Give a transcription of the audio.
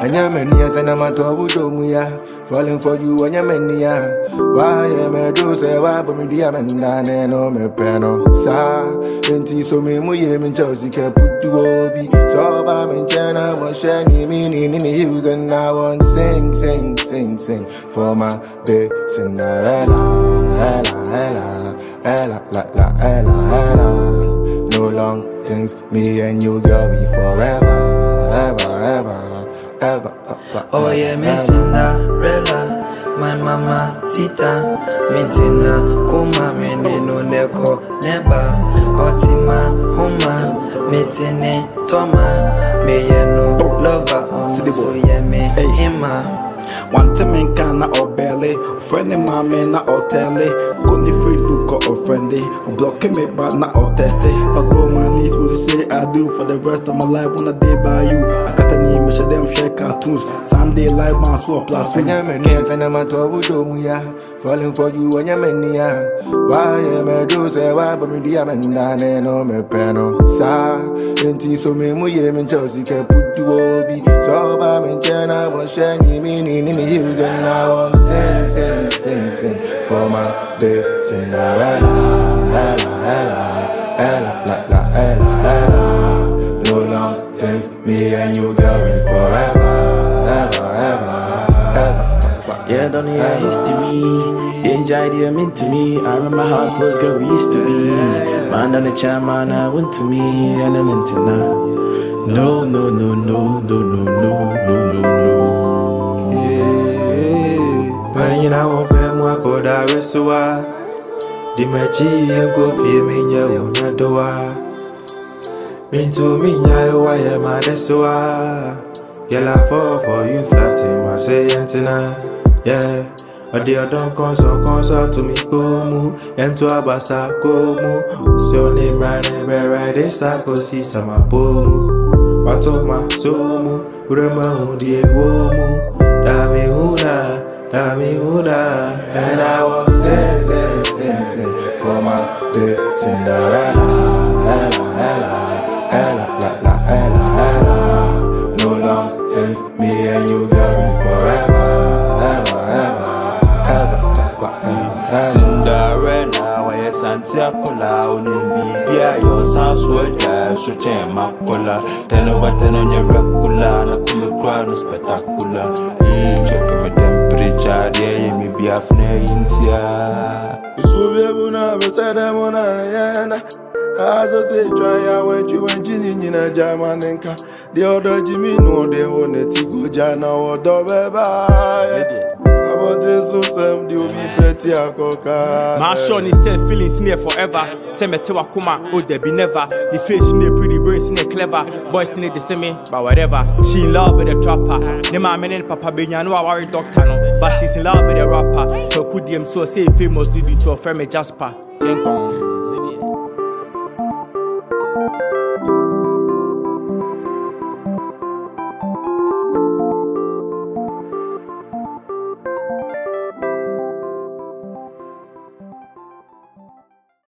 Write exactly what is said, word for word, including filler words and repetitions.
And your many as an amateur would do me, falling for you and your many. Why am I do say, why, but me, the Amanda, no, me penal. Sa, and so me, my aim in Chelsea, can put to Obi. So, I'm in China, was shiny meaning in the hills, and I want sing, sing, sing, sing for my baby Cinderella, Ella, Ella, Ella, la, la, Ella, Ella. No long things, me and you, girl, be forever, ever, ever, ever. ever oh yeah, me Cinderella, my mama sita, Mintina, Kuma, Menino, Neko, Neba, Otima, Homa, Metene, Toma, Meyeno, Lover, so yeah, me, Hima. One time in Ghana or belly, friend in my man, not or telly. Go to Facebook or friendly, or blocking me, but not or testy. I go my knees, what you say I do for the rest of my life when I day by you. I got a name, measure them, share cartoons. Sunday live, man, so plus. And your many and I'm a tobu domuya, falling for you and your many. Why am I do say, why, but me, the Amanda, no, me penal. Sa, and so me, my aim in Chelsea, can put to Obi. So, I'm in China, was shiny meaning in the hills, and I want sing, sing, sing, sing for my baby Cinderella, Ella, Ella, Ella, la, la, Ella, Ella. No long things, me and you, girl, we forever, ever, ever, ever. Yeah, don't hear history. You enjoy the mean to me. I remember how close girl we used to be. Man on the chairman, I went to me, and I'm into now. No, no, no, no, no, no, no, no, no, no. Yeah, when you know I'm moi go da reswa. Di machi en go fi me nya wona doa. Mean to me nya wa ya ma deswa. Girl I fall for you flat in my say antenna. Yeah. Ade odon konso konso to me go mu ento abasa go mu. So name right and right this I go see some abomu. Watoma somu urema undie womu dami una dami una and I will sing sing sing sing for my baby Cinderella, Ella, Ella, Ella, la, la, Ella, Ella. No long things, me and you, girl, forever, ever, ever, ever, ever. Cinderella, why is Santiago Unumbi? Yeah, your sounds were there, so change my color. Tell her what on your regular, na come crowd spectacular. You check my temperature, there, me be a flare in tia. So be able to be said, I'm on a as I say, try I went you and Ginny in a German. The other Jimmy know they want to go Jana or Dobeba. About this, so some do be pretty a coca. Marshall is self feelings near forever. Semetewa Kuma, oh, there be never. The face in the pretty brains in the clever. Boys need the same, but whatever. She in love with the trapper. Nema men Papa Benya, no, I worry doctor, no. But she's in love with the rapper. So could them so say famous due to a firm Jasper.